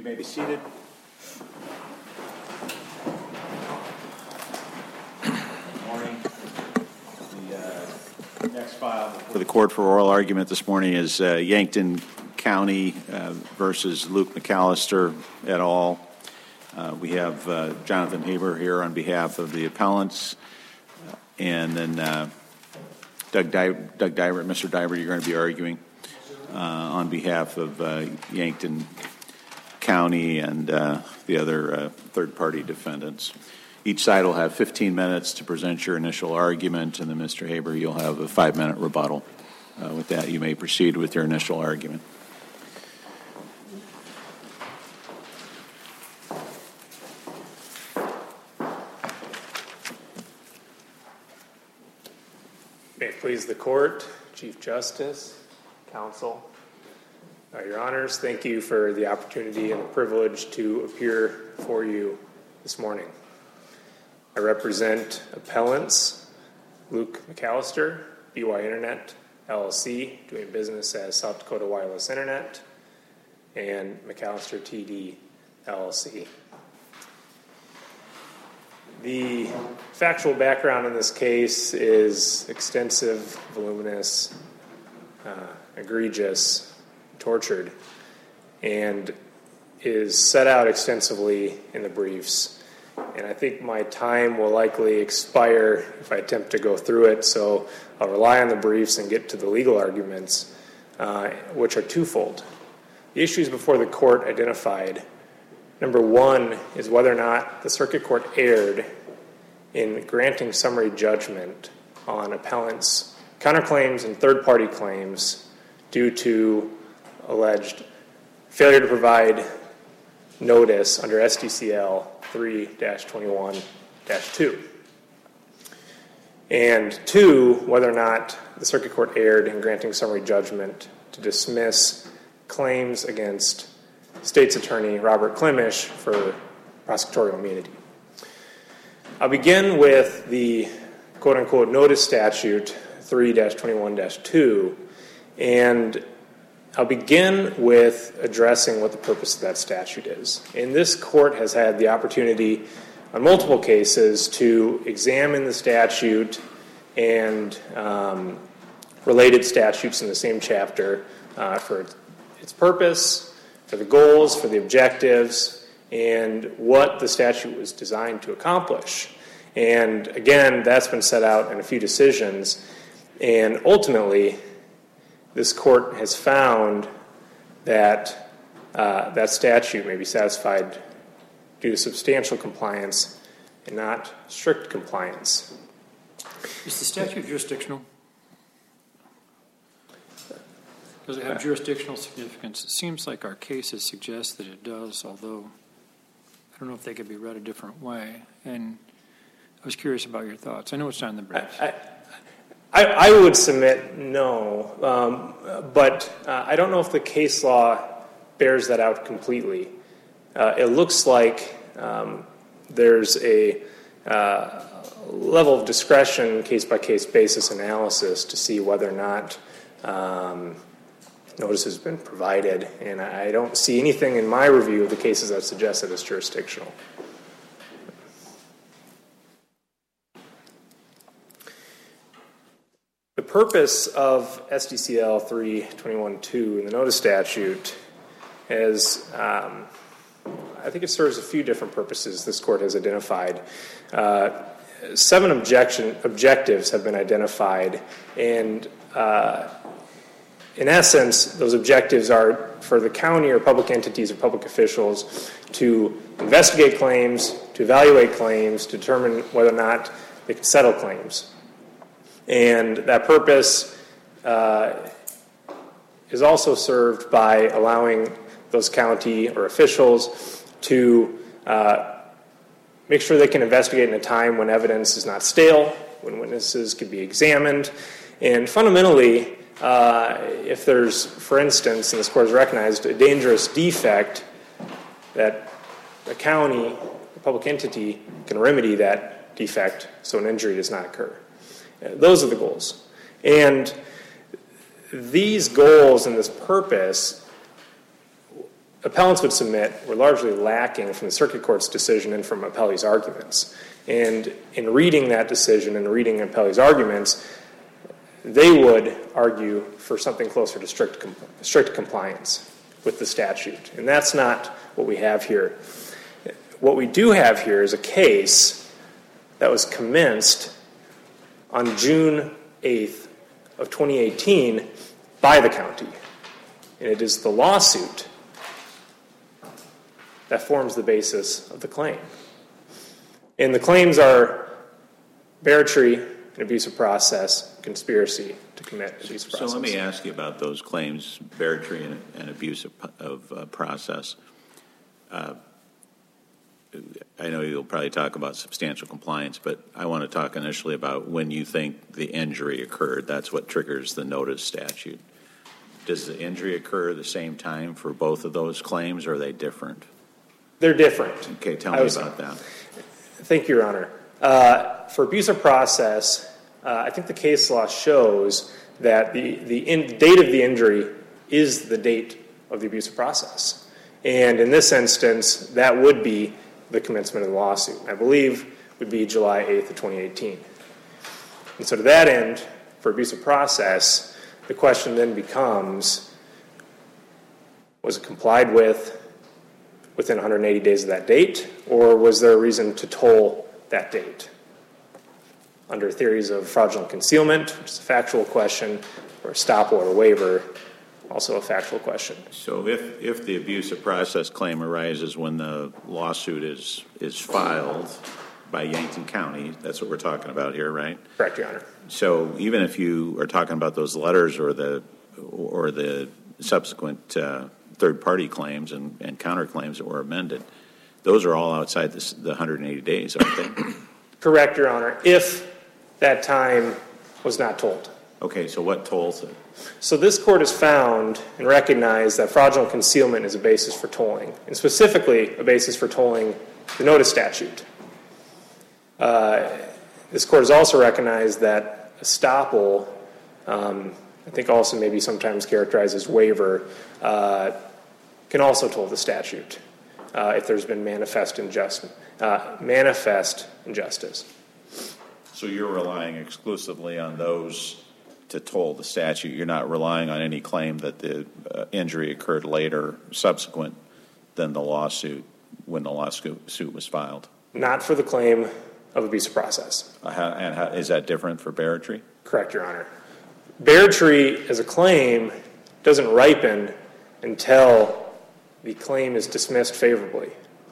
You may be seated. Good morning. The next file for the court for oral argument this morning is Yankton County versus Luke McAllister et al. We have Jonathan Haber here on behalf of the appellants, and then Doug Dybert. Mr. Dybert, you're going to be arguing on behalf of Yankton County and the other third-party defendants. Each side will have 15 minutes to present your initial argument, and then Mr. Haber, you'll have a 5-minute rebuttal. With that, you may proceed with your initial argument. May it please the Court, Chief Justice, Counsel, Your Honors, thank you for the opportunity and the privilege to appear before you this morning. I represent appellants Luke McAllister, BY Internet, LLC, doing business as South Dakota Wireless Internet, and McAllister TD, LLC. The factual background in this case is extensive, voluminous, egregious, tortured, and is set out extensively in the briefs. And I think my time will likely expire if I attempt to go through it, so I'll rely on the briefs and get to the legal arguments, which are twofold. The issues before the court identified: number one is whether or not the circuit court erred in granting summary judgment on appellants' counterclaims and third-party claims due to alleged failure to provide notice under SDCL 3-21-2. And two, whether or not the circuit court erred in granting summary judgment to dismiss claims against State's Attorney Robert Klimisch for prosecutorial immunity. I'll begin with the quote-unquote notice statute 3-21-2, and I'll begin with addressing what the purpose of that statute is. And this court has had the opportunity on multiple cases to examine the statute and related statutes in the same chapter for its purpose, for the goals, for the objectives, and what the statute was designed to accomplish. And again, that's been set out in a few decisions, and ultimately, this court has found that that statute may be satisfied due to substantial compliance and not strict compliance. Is the statute jurisdictional? Does it have jurisdictional significance? It seems like our cases suggest that it does, although I don't know if they could be read a different way. And I was curious about your thoughts. I know it's not in the briefs. I would submit no, but I don't know if the case law bears that out completely. It looks like there's a level of discretion, case-by-case basis analysis to see whether or not notice has been provided, and I don't see anything in my review of the cases that suggest that it's jurisdictional. The purpose of SDCL 3-21-2 in the notice statute is, I think it serves a few different purposes this court has identified. 7 objectives have been identified, and in essence, those objectives are for the county or public entities or public officials to investigate claims, to evaluate claims, to determine whether or not they can settle claims. And that purpose is also served by allowing those county or officials to make sure they can investigate in a time when evidence is not stale, when witnesses can be examined. And fundamentally, if there's, for instance, and this court has recognized, a dangerous defect, that a county, a public entity, can remedy that defect so an injury does not occur. Those are the goals. And these goals and this purpose appellants would submit were largely lacking from the circuit court's decision and from appellee's arguments. And in reading that decision and reading appellee's arguments, they would argue for something closer to strict compliance with the statute. And that's not what we have here. What we do have here is a case that was commenced on June 8th of 2018 by the county. And it is the lawsuit that forms the basis of the claim. And the claims are barratry, an abusive process, conspiracy to commit abusive process. So let me ask you about those claims, barratry and abuse of process. I know you'll probably talk about substantial compliance, but I want to talk initially about when you think the injury occurred. That's what triggers the notice statute. Does the injury occur the same time for both of those claims, or are they different? They're different. Okay, tell me about that. Thank you, Your Honor. For abusive process, I think the case law shows that the date of the injury is the date of the abusive process. And in this instance, that would be the commencement of the lawsuit. I believe would be July 8th of 2018. And so to that end, for abusive process, the question then becomes, was it complied with within 180 days of that date, or was there a reason to toll that date? Under theories of fraudulent concealment, which is a factual question, or estoppel or waiver, also a factual question. So if the abusive process claim arises when the lawsuit is filed by Yankton County, that's what we're talking about here, right? Correct, Your Honor. So even if you are talking about those letters or the subsequent third-party claims and counterclaims that were amended, those are all outside the 180 days, aren't they? Correct, Your Honor, if that time was not told. Okay, so what tolls it? So this court has found and recognized that fraudulent concealment is a basis for tolling, and specifically a basis for tolling the notice statute. This court has also recognized that estoppel, I think also maybe sometimes characterized as waiver, can also toll the statute if there's been manifest injustice. So you're relying exclusively on those to toll the statute. You're not relying on any claim that the injury occurred later, subsequent than the lawsuit, when the lawsuit was filed? Not for the claim of abusive process. Is that different for barratry? Correct, Your Honor. Barratry as a claim doesn't ripen until the claim is dismissed favorably.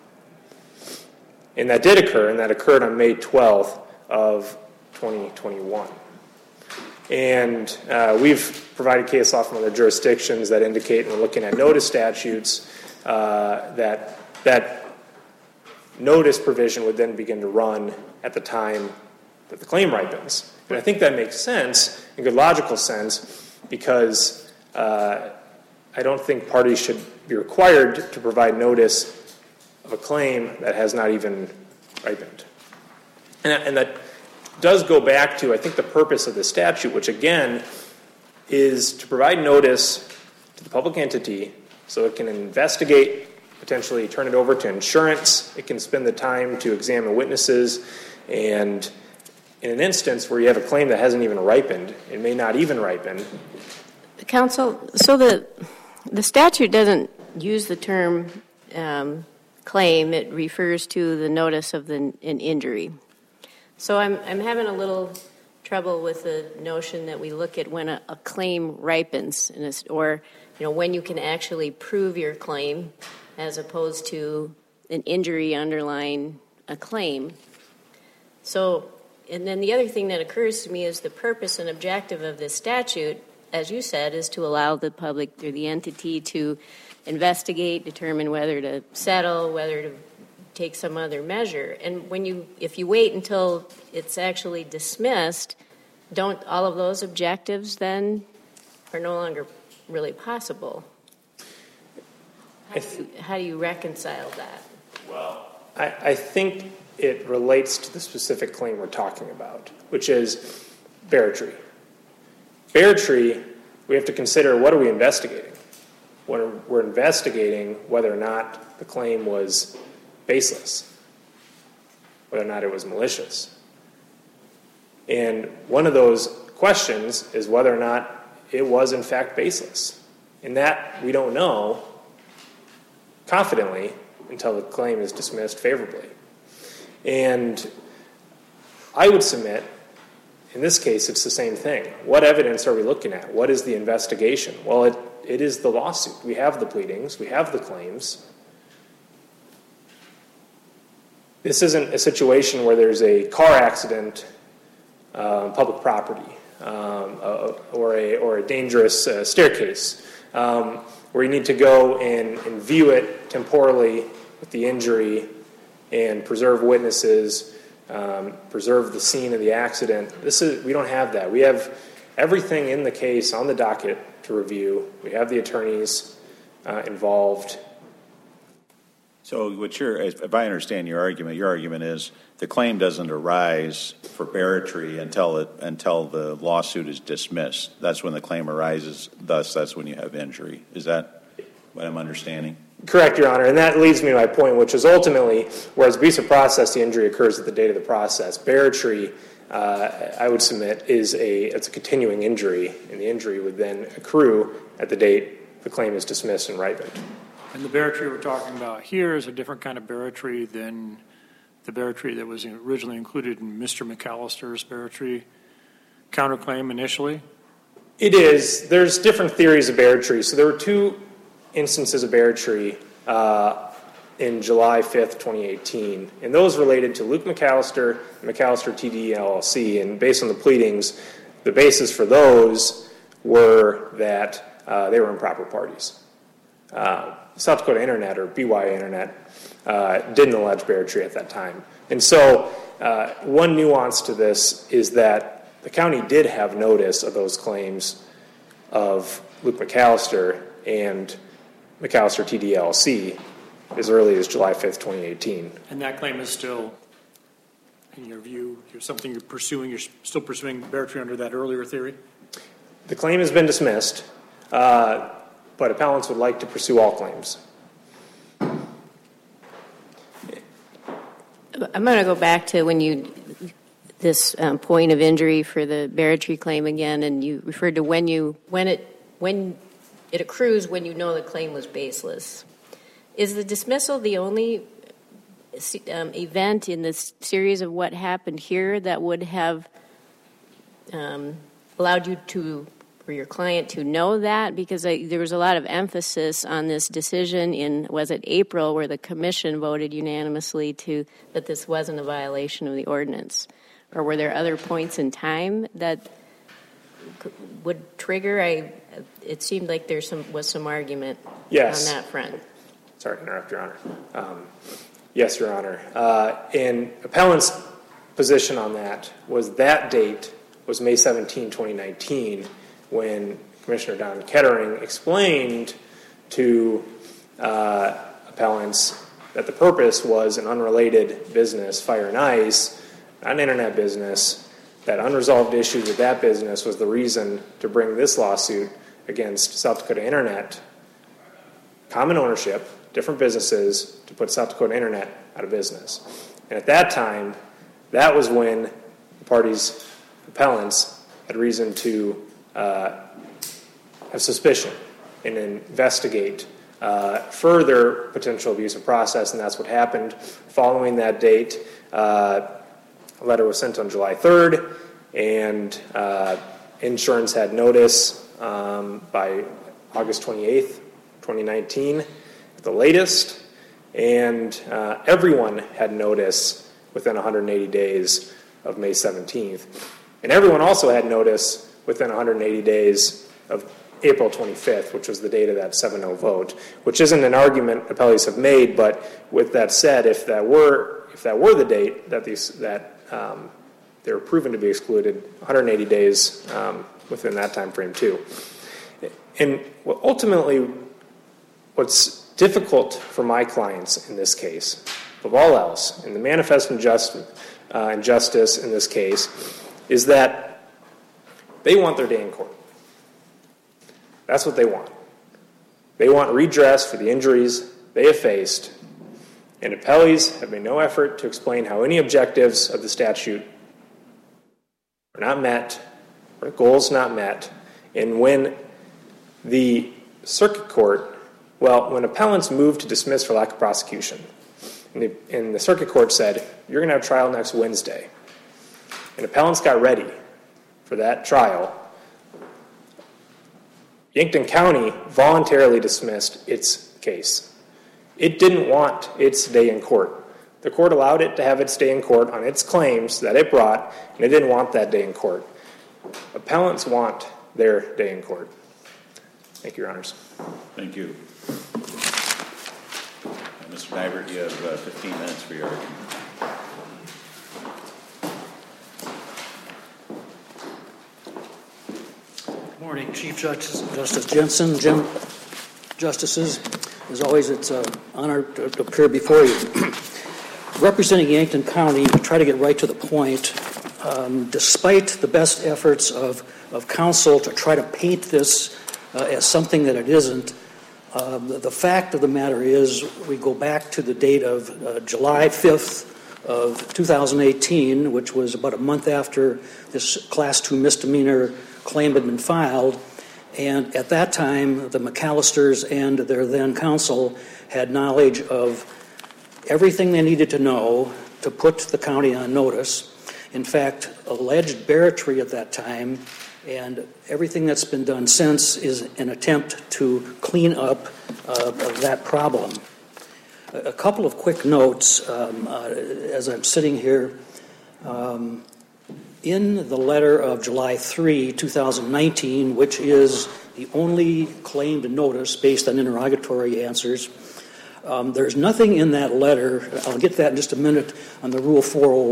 And that did occur, and that occurred on May 12th of 2021. And we've provided case law from other jurisdictions that indicate, when we're looking at notice statutes, that notice provision would then begin to run at the time that the claim ripens. And I think that makes sense, in good logical sense, because I don't think parties should be required to provide notice of a claim that has not even ripened. And that does go back to, I think, the purpose of the statute, which again is to provide notice to the public entity so it can investigate, potentially turn it over to insurance, it can spend the time to examine witnesses, and in an instance where you have a claim that hasn't even ripened, it may not even ripen. Counsel, so the statute doesn't use the term claim, it refers to the notice of an injury. So I'm having a little trouble with the notion that we look at when a claim ripens, or when you can actually prove your claim, as opposed to an injury underlying a claim. So, and then the other thing that occurs to me is the purpose and objective of this statute, as you said, is to allow the public or the entity to investigate, determine whether to settle, whether to take some other measure. And if you wait until it's actually dismissed, don't all of those objectives then are no longer really possible? How do you reconcile that? Well, I think it relates to the specific claim we're talking about, which is barratry. Barratry, we have to consider, what are we investigating? we're investigating whether or not the claim was baseless, whether or not it was malicious. And one of those questions is whether or not it was in fact baseless. And that we don't know confidently until the claim is dismissed favorably. And I would submit, in this case, it's the same thing. What evidence are we looking at? What is the investigation? Well, it is the lawsuit. We have the pleadings. We have the claims. This isn't a situation where there's a car accident, public property, or a dangerous staircase, where you need to go and view it temporally with the injury and preserve witnesses, preserve the scene of the accident. We don't have that. We have everything in the case on the docket to review. We have the attorneys involved. So if I understand your argument is the claim doesn't arise for Barratry until the lawsuit is dismissed. That's when the claim arises, thus that's when you have injury. Is that what I'm understanding? Correct, Your Honor, and that leads me to my point, which is ultimately, whereas abuse of process, the injury occurs at the date of the process. Barratry, I would submit, it's a continuing injury, and the injury would then accrue at the date the claim is dismissed and ripened. And the Barratry we're talking about here is a different kind of Barratry than the Barratry that was originally included in Mr. McAllister's Barratry counterclaim initially? It is. There's different theories of Barratry. So there were two instances of Barratry in July 5th, 2018, and those related to Luke McAllister and McAllister TD LLC. And based on the pleadings, the basis for those were that they were improper parties. South Dakota Internet, or BY Internet, didn't allege Barratry at that time. And so one nuance to this is that the county did have notice of those claims of Luke McAllister and McAllister TD LLC as early as July 5th, 2018. And that claim is still, in your view, something you're pursuing? You're still pursuing Barratry under that earlier theory? The claim has been dismissed, but appellants would like to pursue all claims. I'm going to go back to this point of injury for the Barratry claim again, and you referred to when it accrues when you know the claim was baseless. Is the dismissal the only event in this series of what happened here that would have allowed you to, or your client, to know that? Because there was a lot of emphasis on this decision in, was it April, where the commission voted unanimously that this wasn't a violation of the ordinance? Or were there other points in time that would trigger? It seemed like there was some argument on that front. Sorry to interrupt, Your Honor. Yes, Your Honor. And appellant's position on that was that date was May 17, 2019, when Commissioner Don Kettering explained to appellants that the purpose was an unrelated business, Fire and Ice, not an internet business, that unresolved issues with that business was the reason to bring this lawsuit against South Dakota Internet. Common ownership, different businesses, to put South Dakota Internet out of business. And at that time, that was when the parties, appellants, had reason to have suspicion and investigate further potential abuse of process, and that's what happened. Following that date, a letter was sent on July 3rd, and insurance had notice by August 28th, 2019, at the latest, and everyone had notice within 180 days of May 17th. And everyone also had notice within 180 days of April 25th, which was the date of that 7-0 vote, which isn't an argument appellees have made, but with that said, if that were the date that they were proven to be excluded, 180 days within that time frame too. And ultimately, what's difficult for my clients in this case, above all else, in the manifest injustice in this case, is that they want their day in court. That's what they want. They want redress for the injuries they have faced, and appellees have made no effort to explain how any objectives of the statute are not met, or goals not met. And when the circuit court, when appellants moved to dismiss for lack of prosecution, and the circuit court said, you're going to have trial next Wednesday, and appellants got ready for that trial, Yankton County voluntarily dismissed its case. It didn't want its day in court. The court allowed it to have its day in court on its claims that it brought, and it didn't want that day in court. Appellants want their day in court. Thank you, Your Honors. Thank you. Mr. Nybert, you have 15 minutes for your argument. Good morning, Chief Justice Jensen, Justices. As always, it's an honor to appear before you. Representing Yankton County, to try to get right to the point, despite the best efforts of counsel to try to paint this as something that it isn't, the fact of the matter is we go back to the date of July 5th of 2018, which was about a month after this Class 2 misdemeanor claim had been filed, and at that time the McAllisters and their then counsel had knowledge of everything they needed to know to put the county on notice. In fact, alleged barratry at that time, and everything that's been done since is an attempt to clean up that problem. A couple of quick notes as I'm sitting here. In the letter of July 3, 2019, which is the only claimed notice based on interrogatory answers, there's nothing in that letter, I'll get that in just a minute on the Rule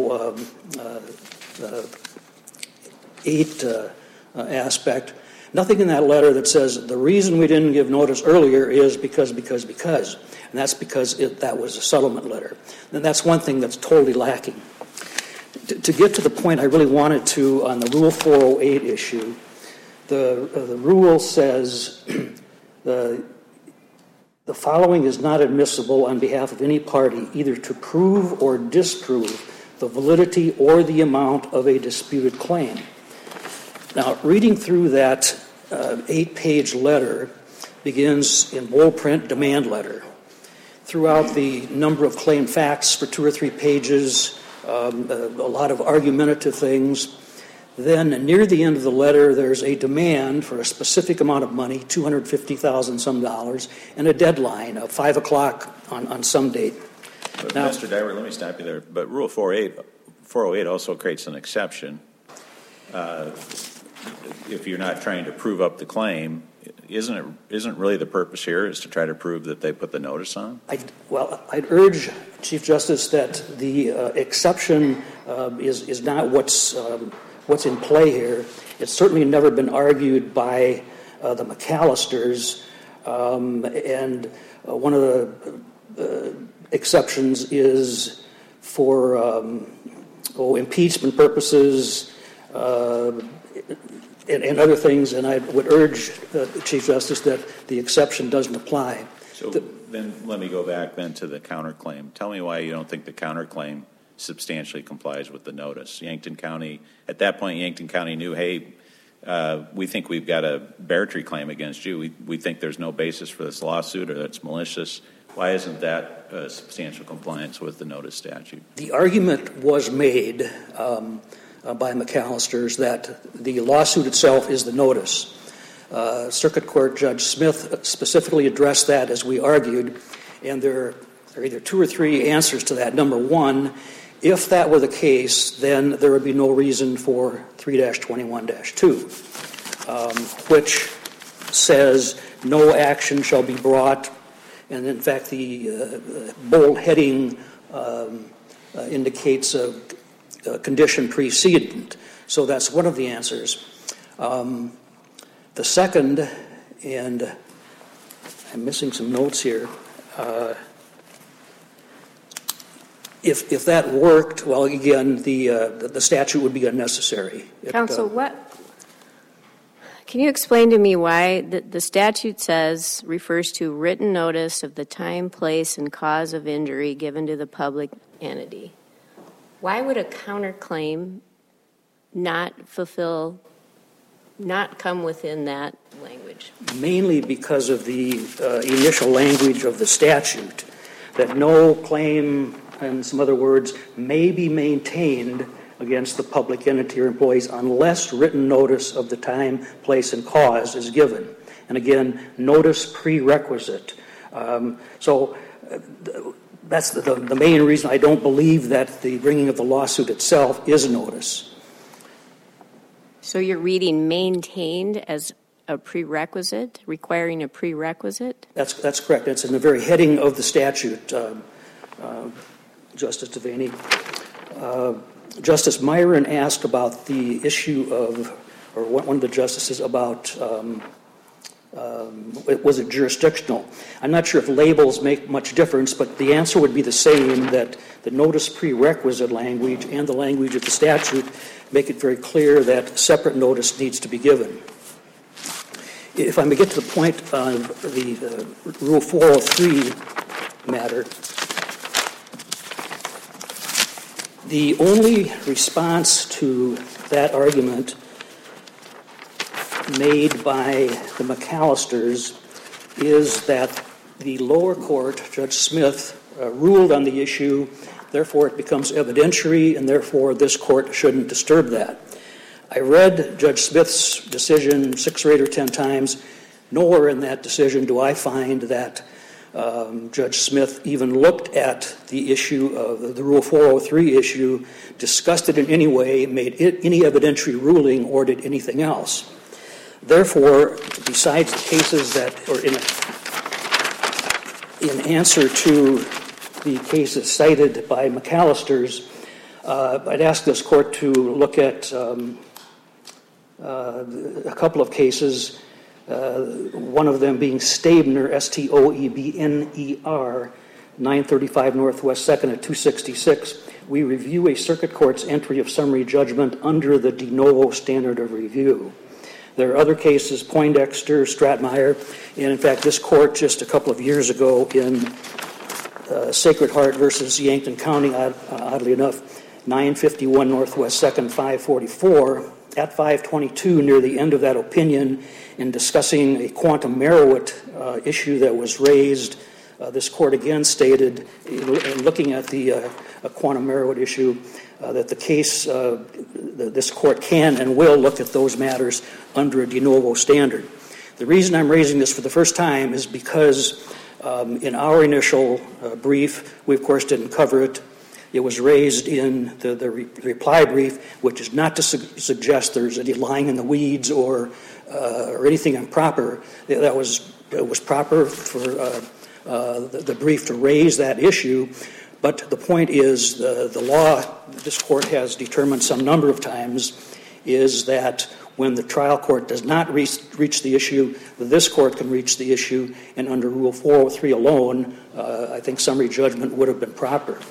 408 aspect, nothing in that letter that says the reason we didn't give notice earlier is because. And that's because that was a settlement letter. And that's one thing that's totally lacking. To get to the point I really wanted to on the Rule 408 issue, the rule says the following is not admissible on behalf of any party either to prove or disprove the validity or the amount of a disputed claim. Now, reading through that 8-page letter begins in bold print, demand letter. Throughout the number of claimed facts for 2 or 3 pages, a lot of argumentative things. Then near the end of the letter, there's a demand for a specific amount of money, $250,000 some dollars, and a deadline of 5 o'clock on some date. But now, Mr. Dyer, let me stop you there. But Rule 408 also creates an exception. If you're not trying to prove up the claim, isn't really the purpose here is to try to prove that they put the notice on? I'd urge, Chief Justice, that the exception is not what's in play here. It's certainly never been argued by the McAllisters, and one of the exceptions is for impeachment purposes and other things, and I would urge, Chief Justice, that the exception doesn't apply. So then let me go back then to the counterclaim. Tell me why you don't think the counterclaim substantially complies with the notice. Yankton County, at that point, Yankton County knew, hey, we think we've got a barratry claim against you. We think there's no basis for this lawsuit or that it's malicious. Why isn't that substantial compliance with the notice statute? The argument was made by McAllisters that the lawsuit itself is the notice. Circuit Court Judge Smith specifically addressed that as we argued, and there are either 2 or 3 answers to that. Number one, if that were the case, then there would be no reason for 3-21-2, which says no action shall be brought, and in fact the bold heading indicates a condition precedent. So that's one of the answers. The second, and I'm missing some notes here, if that worked, well, again, the statute would be unnecessary. Counsel, Can you explain to me why the statute refers to written notice of the time, place, and cause of injury given to the public entity? Why would a counterclaim not come within that language? Mainly because of the initial language of the statute, that no claim, in some other words, may be maintained against the public entity or employees unless written notice of the time, place, and cause is given. And again, notice prerequisite. So that's the main reason I don't believe that the bringing of the lawsuit itself is notice. So you're reading maintained as a prerequisite, requiring a prerequisite? That's correct. It's in the very heading of the statute, Justice Devaney. Justice Myron asked about the issue of, or one of the justices about, was it jurisdictional? I'm not sure if labels make much difference, but the answer would be the same, that the notice prerequisite language and the language of the statute make it very clear that separate notice needs to be given. If I may get to the point of the Rule 403 matter, the only response to that argument made by the McAllisters is that the lower court, Judge Smith, ruled on the issue, therefore it becomes evidentiary, and therefore this court shouldn't disturb that. I read Judge Smith's decision 6 or 8 or 10 times. Nowhere in that decision do I find that Judge Smith even looked at the issue of the Rule 403 issue, discussed it in any way, made any evidentiary ruling, or did anything else. Therefore, besides the cases that, or in answer to the cases cited by McAllisters, I'd ask this court to look at a couple of cases, one of them being Stoebner, Stoebner, 935 Northwest 2nd at 266. We review a circuit court's entry of summary judgment under the de novo standard of review. There are other cases, Poindexter, Stratmeyer, and in fact this court just a couple of years ago in Sacred Heart versus Yankton County, oddly enough, 951 Northwest 2nd, 544, at 522 near the end of that opinion, in discussing a quantum Merowit issue that was raised, this court again stated, in looking at the quantum Merowit issue, that the case, this court can and will look at those matters under a de novo standard. The reason I'm raising this for the first time is because in our initial brief, we of course didn't cover it. It was raised in the reply brief, which is not to suggest there's any lying in the weeds or anything improper. It was proper for the brief to raise that issue. But the point is, the law this court has determined some number of times is that when the trial court does not reach the issue, this court can reach the issue, and under Rule 403 alone, I think summary judgment would have been proper.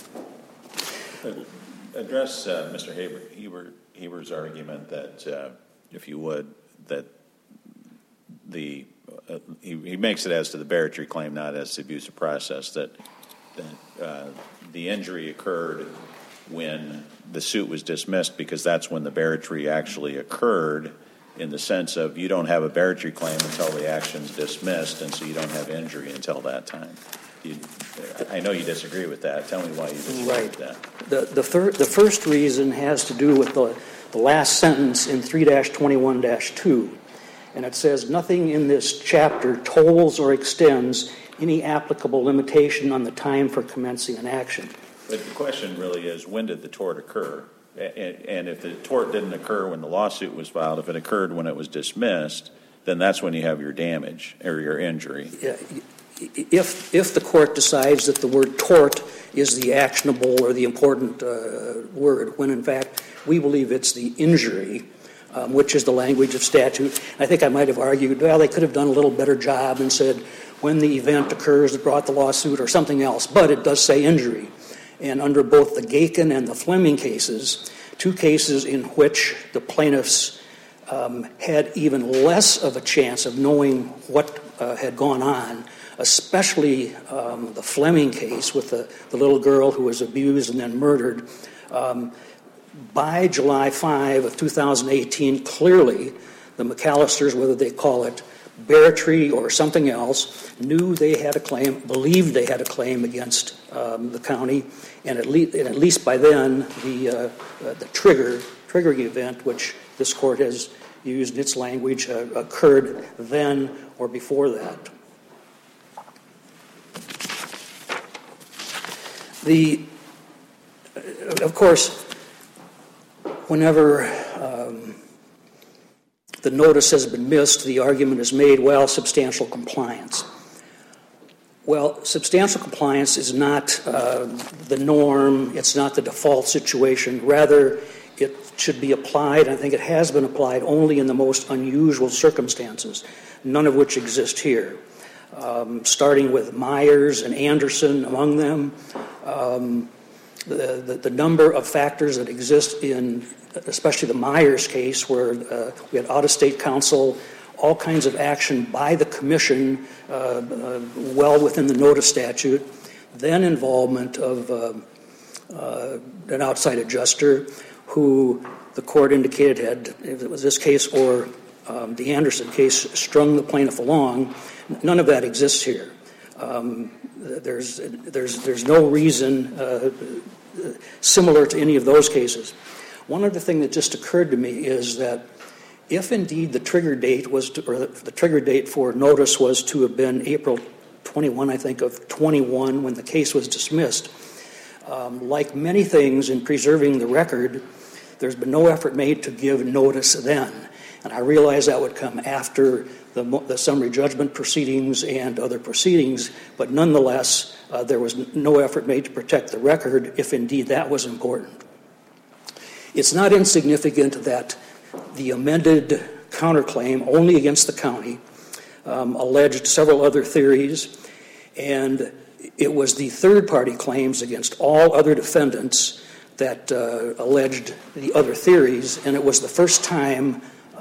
Address Mr. Haber's argument that, if you would, that he makes it as to the Barratry claim, not as to abuse of process, that the injury occurred when the suit was dismissed, because that's when the Barratry actually occurred, in the sense of you don't have a Barratry claim until the action's dismissed, and so you don't have injury until that time. I know you disagree with that. Tell me why you disagree with that. The first reason has to do with the last sentence in 3-21-2, and it says, nothing in this chapter tolls or extends any applicable limitation on the time for commencing an action. But the question really is, when did the tort occur? And if the tort didn't occur when the lawsuit was filed, if it occurred when it was dismissed, then that's when you have your damage or your injury. Yeah. If the court decides that the word tort is the actionable or the important word, when in fact we believe it's the injury, which is the language of statute. I think I might have argued, well, they could have done a little better job and said when the event occurs that brought the lawsuit or something else, but it does say injury. And under both the Gakin and the Fleming cases, two cases in which the plaintiffs had even less of a chance of knowing what had gone on, especially the Fleming case with the little girl who was abused and then murdered. By July 5 of 2018, clearly the McAllisters, whether they call it Beartree or something else, knew they had a claim, believed they had a claim against the county, and at least by then the triggering event, which this court has used in its language, occurred then or before that. Of course, whenever the notice has been missed, the argument is made, well, substantial compliance. Well, substantial compliance is not the norm. It's not the default situation. Rather, it should be applied, I think it has been applied, only in the most unusual circumstances, none of which exist here. Starting with Myers and Anderson among them, the number of factors that exist in, especially the Myers case, where we had out-of-state counsel, all kinds of action by the commission well within the notice statute, then involvement of an outside adjuster who the court indicated had, if it was this case or the Anderson case, strung the plaintiff along. None of that exists here. There's no reason similar to any of those cases. One other thing that just occurred to me is that if indeed the trigger date the trigger date for notice was to have been April 21, I think, of 21 when the case was dismissed, like many things in preserving the record, there's been no effort made to give notice then. And I realize that would come after the summary judgment proceedings and other proceedings, but nonetheless, there was no effort made to protect the record if indeed that was important. It's not insignificant that the amended counterclaim only against the county alleged several other theories, and it was the third-party claims against all other defendants that alleged the other theories, and it was the first time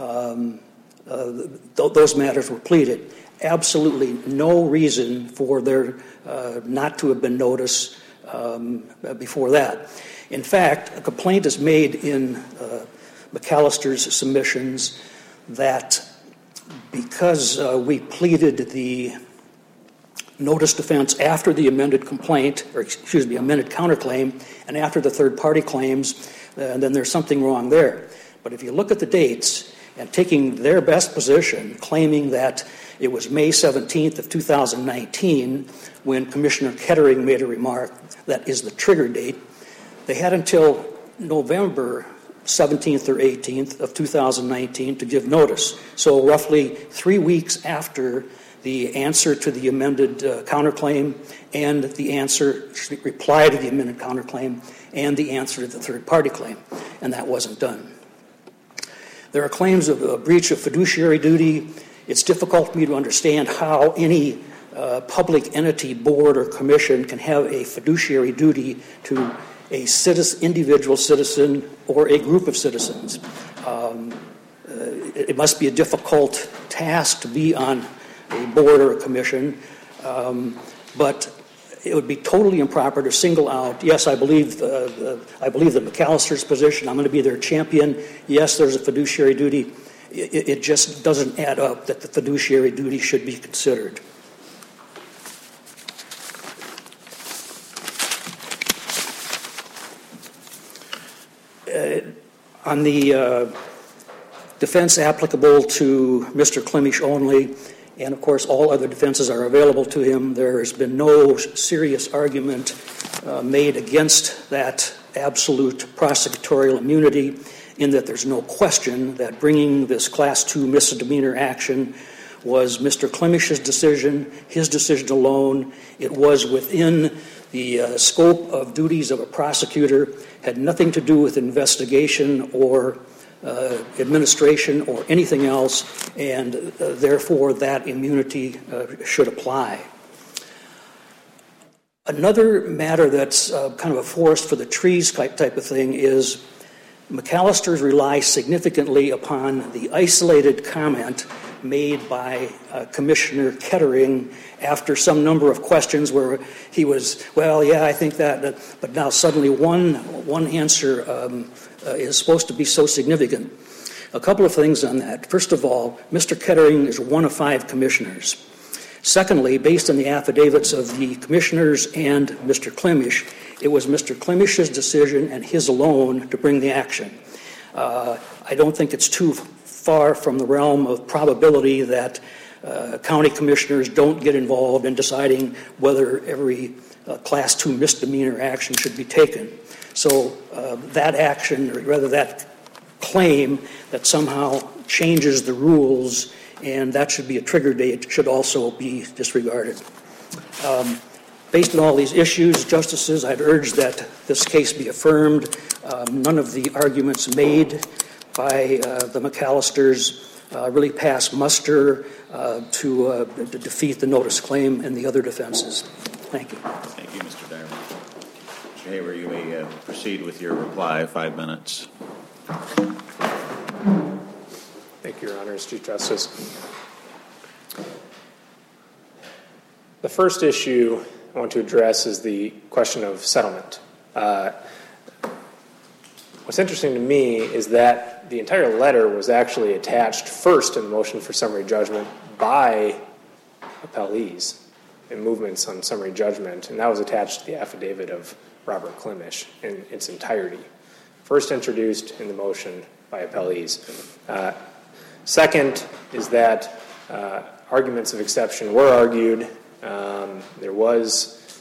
those matters were pleaded. Absolutely no reason for there not to have been notice before that. In fact, a complaint is made in McAllister's submissions that because we pleaded the notice defense after the amended complaint, amended counterclaim, and after the third-party claims, then there's something wrong there. But if you look at the dates, and taking their best position, claiming that it was May 17th of 2019 when Commissioner Kettering made a remark that is the trigger date, they had until November 17th or 18th of 2019 to give notice. So roughly 3 weeks after the answer to the amended counterclaim and the reply to the amended counterclaim and the answer to the third-party claim, and that wasn't done. There are claims of a breach of fiduciary duty. It's difficult for me to understand how any public entity, board, or commission can have a fiduciary duty to a individual citizen or a group of citizens. It must be a difficult task to be on a board or a commission, but it would be totally improper to single out, yes, I believe the McAllister's position, I'm going to be their champion, yes, there's a fiduciary duty. It just doesn't add up that the fiduciary duty should be considered. On the defense applicable to Mr. Klimisch only, and of course all other defenses are available to him, there has been no serious argument made against that absolute prosecutorial immunity, in that there's no question that bringing this Class 2 misdemeanor action was Mr. Klimisch's decision, his decision alone. It was within the scope of duties of a prosecutor, had nothing to do with investigation or administration or anything else, and therefore that immunity should apply. Another matter that's kind of a forest for the trees type of thing is McAllister's rely significantly upon the isolated comment made by Commissioner Kettering after some number of questions where he was, well, yeah, I think that, but now suddenly one answer is supposed to be so significant. A couple of things on that. First of all, Mr. Kettering is one of 5 commissioners. Secondly, based on the affidavits of the commissioners and Mr. Klimisch, it was Mr. Klimisch's decision and his alone to bring the action. I don't think it's too far from the realm of probability that county commissioners don't get involved in deciding whether every Class 2 misdemeanor action should be taken. So that action, or rather that claim that somehow changes the rules and that should be a trigger date, should also be disregarded. Based on all these issues, Justices, I'd urge that this case be affirmed. None of the arguments made by the McAllisters really pass muster to defeat the notice claim and the other defenses. Thank you. Thank you, Mr. Dyer. Mr. Haber, you may proceed with your reply, 5 minutes. Thank you, Your Honors, Chief Justice. The first issue I want to address is the question of settlement. What's interesting to me is that the entire letter was actually attached first in the motion for summary judgment by appellees in movements on summary judgment, and that was attached to the affidavit of Robert Klimisch in its entirety. First introduced in the motion by appellees. Second is that arguments of exception were argued. There was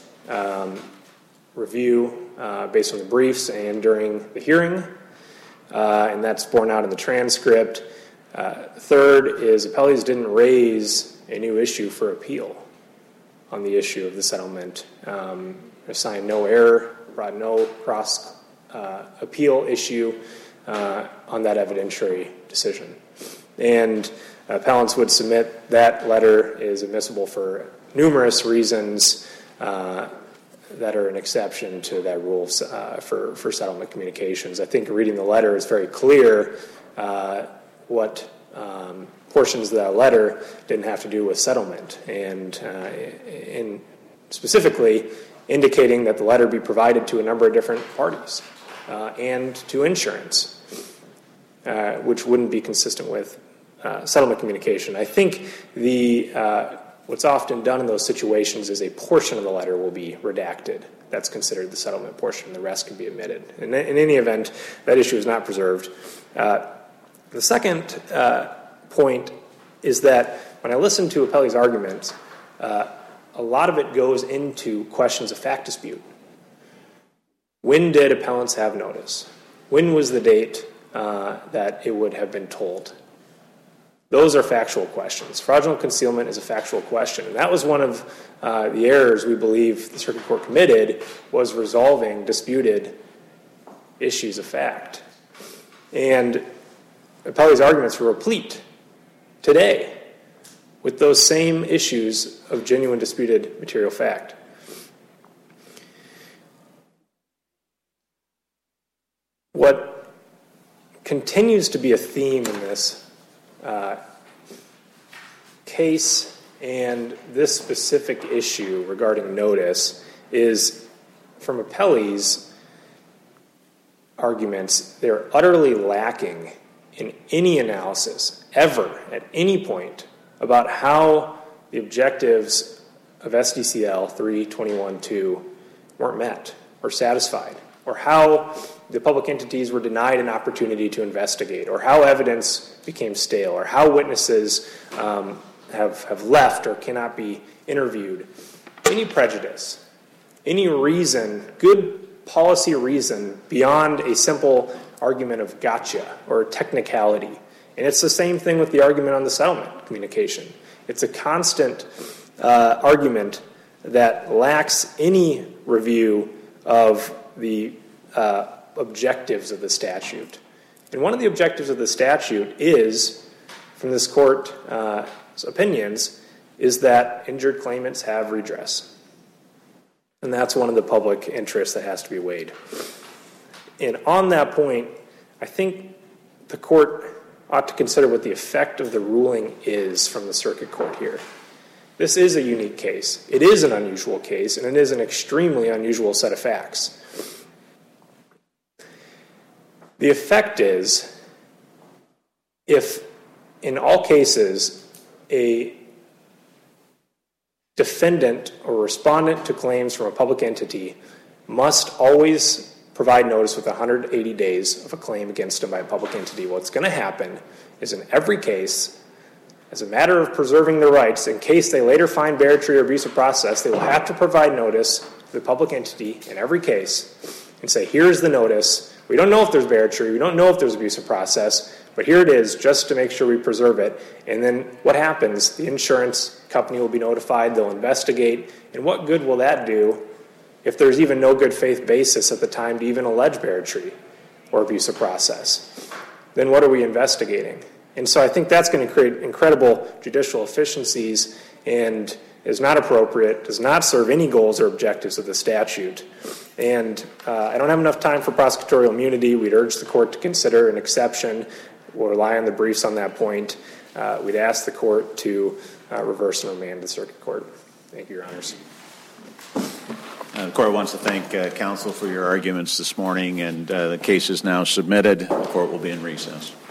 review based on the briefs and during the hearing, and that's borne out in the transcript. Third is appellees didn't raise a new issue for appeal on the issue of the settlement. Assigned no error, brought no cross appeal issue on that evidentiary decision. And appellants would submit that letter is admissible for numerous reasons that are an exception to that rule for settlement communications. I think reading the letter is very clear what portions of that letter didn't have to do with settlement, and specifically indicating that the letter be provided to a number of different parties and to insurance, which wouldn't be consistent with settlement communication. I think what's often done in those situations is a portion of the letter will be redacted. That's considered the settlement portion. The rest can be omitted. In any event, that issue is not preserved. The second point is that when I listen to appellees' arguments, a lot of it goes into questions of fact dispute. When did appellants have notice? When was the date that it would have been told? Those are factual questions. Fraudulent concealment is a factual question. And that was one of the errors we believe the Circuit Court committed, was resolving disputed issues of fact. And appellees' arguments were replete today with those same issues of genuine disputed material fact. What continues to be a theme in this case and this specific issue regarding notice is, from appellees' arguments, they're utterly lacking in any analysis ever at any point about how the objectives of SDCL 321-2 weren't met or satisfied, or how the public entities were denied an opportunity to investigate, or how evidence became stale, or how witnesses have left or cannot be interviewed. Any prejudice, any reason, good policy reason beyond a simple argument of gotcha or technicality. And it's the same thing with the argument on the settlement communication. It's a constant argument that lacks any review of the objectives of the statute. And one of the objectives of the statute is, from this court's opinions, is that injured claimants have redress. And that's one of the public interests that has to be weighed. And on that point, I think the court ought to consider what the effect of the ruling is from the circuit court here. This is a unique case. It is an unusual case, and it is an extremely unusual set of facts. The effect is, if in all cases a defendant or respondent to claims from a public entity must always provide notice within 180 days of a claim against them by a public entity, what's going to happen is in every case, as a matter of preserving their rights, in case they later find barratry or abuse of process, they will have to provide notice to the public entity in every case and say, here's the notice. We don't know if there's barratry. We don't know if there's abuse of process, but here it is just to make sure we preserve it. And then what happens? The insurance company will be notified. They'll investigate. And what good will that do if there's even no good faith basis at the time to even allege barratry or abuse of process? Then what are we investigating? And so I think that's going to create incredible judicial efficiencies and is not appropriate, does not serve any goals or objectives of the statute. And I don't have enough time for prosecutorial immunity. We'd urge the court to consider an exception. We'll rely on the briefs on that point. We'd ask the court to reverse and remand the circuit court. Thank you, Your Honors. The court wants to thank counsel for your arguments this morning, and the case is now submitted. The court will be in recess.